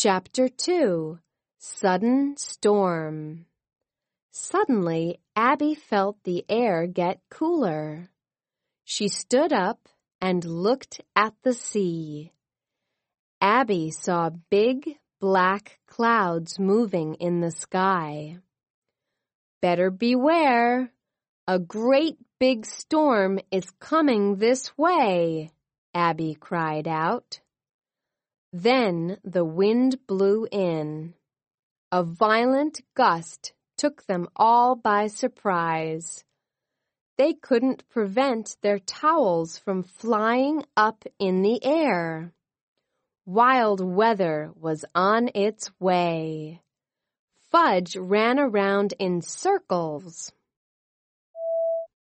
Chapter 2 Sudden Storm. Suddenly, Abby felt the air get cooler. She stood up and looked at the sea. Abby saw big, black clouds moving in the sky. "Better beware! A great big storm is coming this way," Abby cried out. Then the wind blew in. A violent gust took them all by surprise. They couldn't prevent their towels from flying up in the air. Wild weather was on its way. Fudge ran around in circles.